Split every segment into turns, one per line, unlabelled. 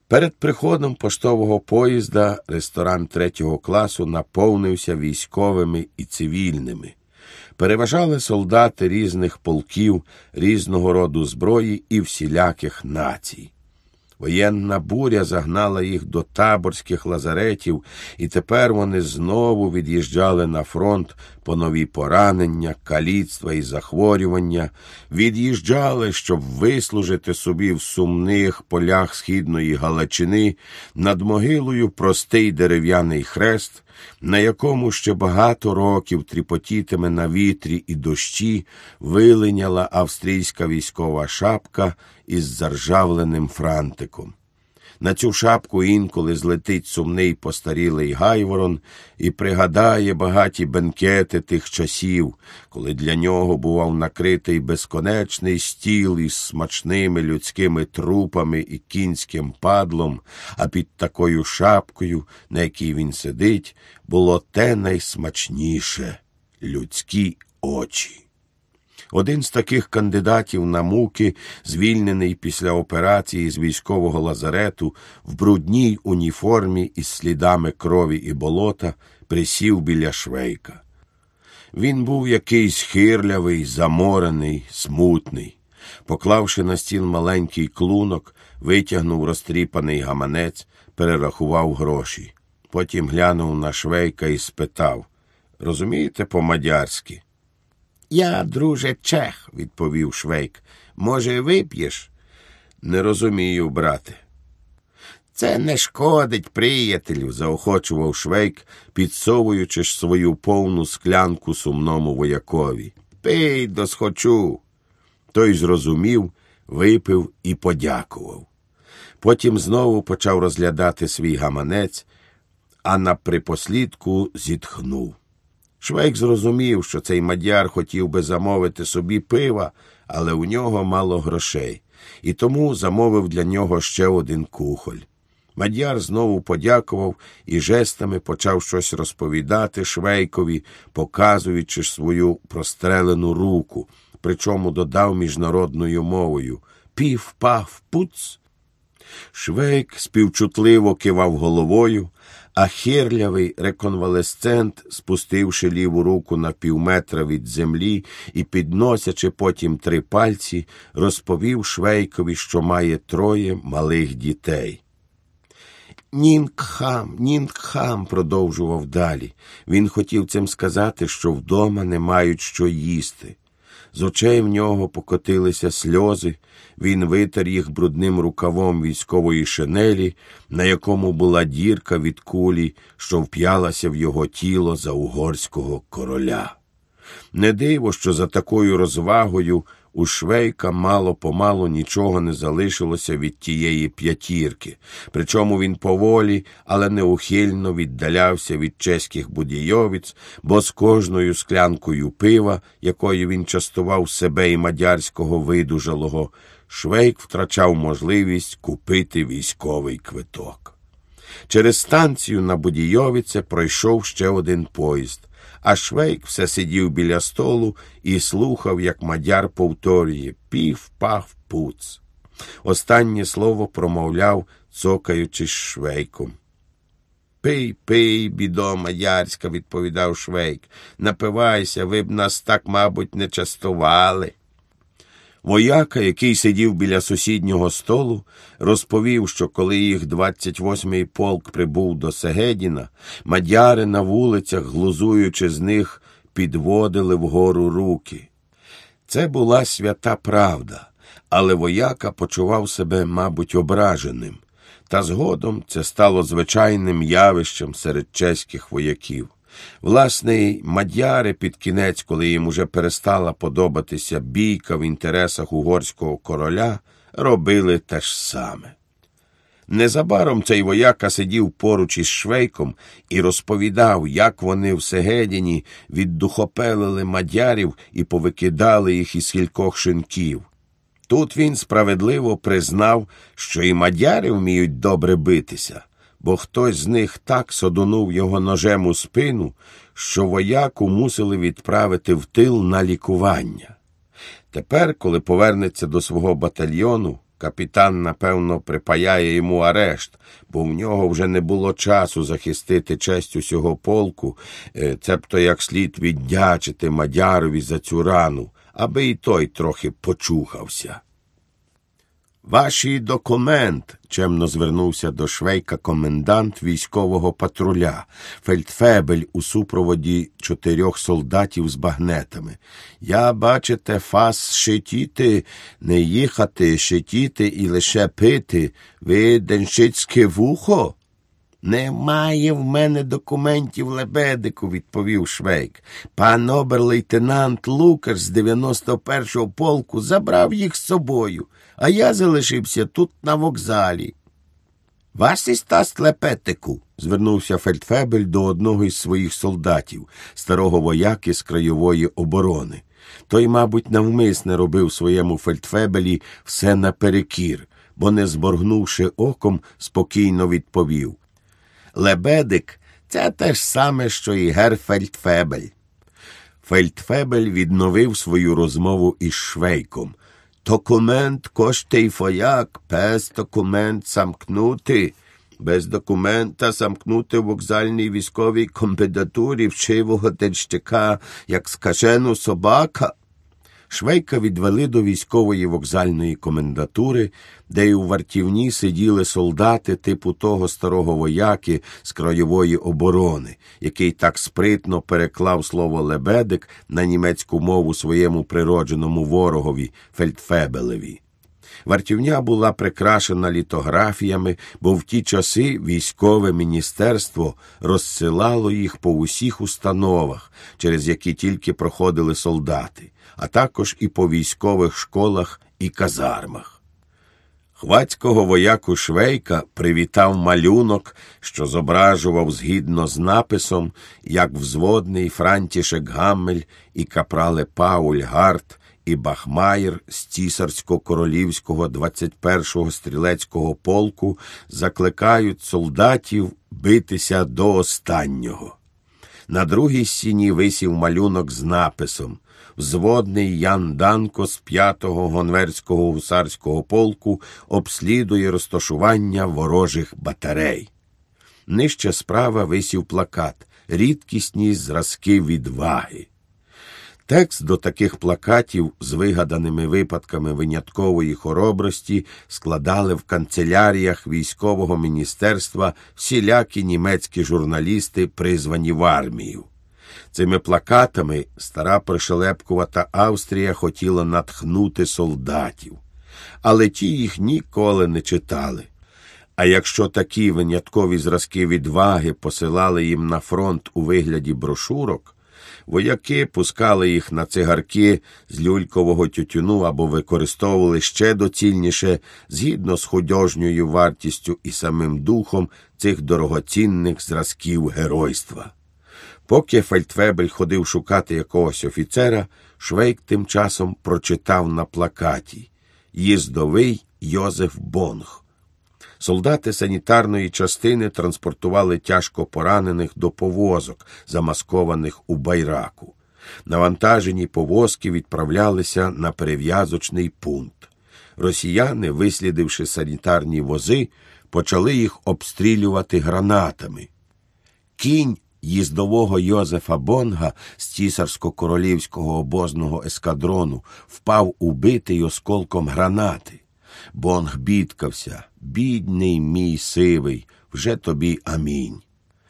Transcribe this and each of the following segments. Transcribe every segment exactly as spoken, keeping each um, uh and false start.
Перед приходом поштового поїзда ресторан третього класу наповнився військовими і цивільними. Переважали солдати різних полків, різного роду зброї і всіляких націй. Воєнна буря загнала їх до таборських лазаретів, і тепер вони знову від'їжджали на фронт по нові поранення, каліцтва і захворювання, від'їжджали, щоб вислужити собі в сумних полях східної Галичини над могилою простий дерев'яний хрест, на якому ще багато років тріпотітиме на вітрі і дощі вилиняла австрійська військова шапка із заржавленим франтиком. На цю шапку інколи злетить сумний постарілий гайворон і пригадає багаті бенкети тих часів, коли для нього бував накритий безконечний стіл із смачними людськими трупами і кінським падлом, а під такою шапкою, на якій він сидить, було те найсмачніше – людські очі. Один з таких кандидатів на муки, звільнений після операції з військового лазарету, в брудній уніформі із слідами крові і болота, присів біля Швейка. Він був якийсь хирлявий, заморений, смутний. Поклавши на стіл маленький клунок, витягнув розтріпаний гаманець, перерахував гроші. Потім глянув на Швейка і спитав: «Розумієте по-мадярськи?» «Я, друже, чех», – відповів Швейк. «Може, вип'єш?» «Не розумію, брате». «Це не шкодить, приятелю», – заохочував Швейк, підсовуючи ж свою повну склянку сумному воякові. «Пий, досхочу». Той зрозумів, випив і подякував. Потім знову почав розглядати свій гаманець, а наприпослідку зітхнув. Швейк зрозумів, що цей мадяр хотів би замовити собі пива, але у нього мало грошей, і тому замовив для нього ще один кухоль. Мадяр знову подякував і жестами почав щось розповідати Швейкові, показуючи свою прострелену руку, причому додав міжнародною мовою: «Пів-пав-пуц». Швейк співчутливо кивав головою, а хирлявий реконвалесцент, спустивши ліву руку на півметра від землі і підносячи потім три пальці, розповів Швейкові, що має троє малих дітей. «Нінгхам, Нінгхам», – продовжував далі. Він хотів цим сказати, що вдома не мають що їсти. З очей в нього покотилися сльози, він витер їх брудним рукавом військової шинелі, на якому була дірка від кулі, що вп'ялася в його тіло за угорського короля. Не диво, що за такою розвагою у Швейка мало-помалу нічого не залишилося від тієї п'ятірки, причому він поволі, але неухильно віддалявся від чеських будійовиць, бо з кожною склянкою пива, якою він частував себе і мадярського видужалого, Швейк втрачав можливість купити військовий квиток. Через станцію на Будійовице пройшов ще один поїзд, а Швейк все сидів біля столу і слухав, як мадяр повторює «пів-пав-пуц». Останнє слово промовляв, цокаючись Швейком. «Пий, пий, бідо мадярська», – відповідав Швейк. «Напивайся, ви б нас так, мабуть, не частували». Вояка, який сидів біля сусіднього столу, розповів, що коли їх двадцять восьмий полк прибув до Сегедіна, мадяри на вулицях, глузуючи з них, підводили вгору руки. Це була свята правда, але вояка почував себе, мабуть, ображеним. Та згодом це стало звичайним явищем серед чеських вояків. Власне, й мадяри під кінець, коли їм уже перестала подобатися бійка в інтересах угорського короля, робили те ж саме. Незабаром цей вояка сидів поруч із Швейком і розповідав, як вони в Сегедіні віддухопелили мадярів і повикидали їх із кількох шинків. Тут він справедливо признав, що і мадяри вміють добре битися, бо хтось з них так содунув його ножем у спину, що вояку мусили відправити в тил на лікування. Тепер, коли повернеться до свого батальйону, Капітан, напевно, припаяє йому арешт, бо в нього вже не було часу захистити честь усього полку, цебто як слід віддячити Мадярові за цю рану, аби і той трохи почухався. «Вашій документ», – чемно звернувся до Швейка комендант військового патруля, фельдфебель у супроводі чотирьох солдатів з багнетами. «Я, бачите, фас шитіти, не їхати, шитіти і лише пити. Ви денщицьке вухо?» «Немає в мене документів, лебедику», – відповів Швейк. «Пан обер-лейтенант Лукаш з дев'яносто першого полку забрав їх з собою, а я залишився тут на вокзалі». «Вас істаст, лепетику», – звернувся фельдфебель до одного із своїх солдатів, старого вояки з краєвої оборони. Той, мабуть, навмисне робив своєму фельдфебелі все наперекір, бо, не зборгнувши оком, спокійно відповів: «Лебедик – це те ж саме, що і гер фельдфебель». Фельдфебель відновив свою розмову із Швейком. «Документ коштей фояк, без документ самкнути. Без документа самкнути в вокзальній військовій комендатурі вчивого денщика, як скажену собака». Швейка відвели до військової вокзальної комендатури, де й у вартівні сиділи солдати типу того старого вояки з краєвої оборони, який так спритно переклав слово «лебедик» на німецьку мову своєму природженому ворогові фельдфебелеві. Вартівня була прикрашена літографіями, бо в ті часи військове міністерство розсилало їх по усіх установах, через які тільки проходили солдати, а також і по військових школах і казармах. Хвацького вояку Швейка привітав малюнок, що зображував згідно з написом, як взводний Франтішек Гаммель і капрале Пауль Гарт і Бахмаєр з цісарсько-королівського двадцять першого стрілецького полку закликають солдатів битися до останнього. На другій стіні висів малюнок з написом: «Взводний Ян Данко з п'ятого гонверського гусарського полку обслідує розташування ворожих батарей». Нижче справа висів плакат «Рідкісні зразки відваги». Текст до таких плакатів з вигаданими випадками виняткової хоробрості складали в канцеляріях військового міністерства всілякі німецькі журналісти, призвані в армію. Цими плакатами стара пришелепкувата Австрія хотіла натхнути солдатів. Але ті їх ніколи не читали. А якщо такі виняткові зразки відваги посилали їм на фронт у вигляді брошурок, вояки пускали їх на цигарки з люлькового тютюну або використовували ще доцільніше, згідно з художньою вартістю і самим духом цих дорогоцінних зразків геройства. Поки фельдфебель ходив шукати якогось офіцера, Швейк тим часом прочитав на плакаті: «Їздовий Йозеф Бонг». Солдати санітарної частини транспортували тяжко поранених до повозок, замаскованих у байраку. Навантажені повозки відправлялися на перев'язочний пункт. Росіяни, вислідивши санітарні вози, почали їх обстрілювати гранатами. Кінь їздового Йозефа Бонга з цісарсько-королівського обозного ескадрону впав убитий осколком гранати. Бонг бідкався: «Бідний мій сивий, вже тобі амінь».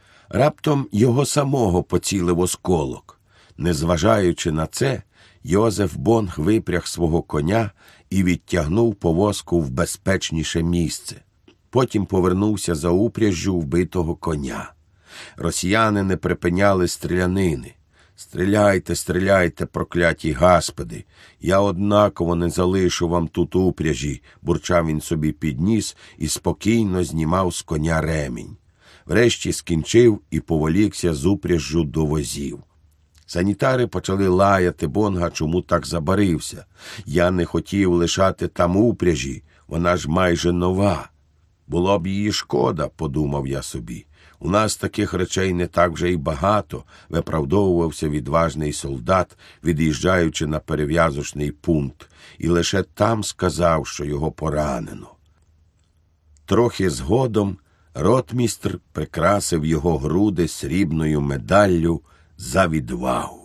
Раптом його самого поцілив осколок. Незважаючи на це, Йозеф Бонг випряг свого коня і відтягнув повозку в безпечніше місце. Потім повернувся за упряжжю вбитого коня. Росіяни не припиняли стрілянини. «Стріляйте, стріляйте, прокляті гасподи! Я однаково не залишу вам тут упряжі», – бурчав він собі під ніс і спокійно знімав з коня ремінь. Врешті скінчив і поволікся з упряжжю до возів. Санітари почали лаяти Бонга, чому так забарився. «Я не хотів лишати там упряжі, вона ж майже нова». «Було б її шкода», – подумав я собі. У нас таких речей не так вже й багато, виправдовувався відважний солдат, від'їжджаючи на перев'язочний пункт, і лише там сказав, що його поранено. Трохи згодом ротмістр прикрасив його груди срібною медаллю за відвагу.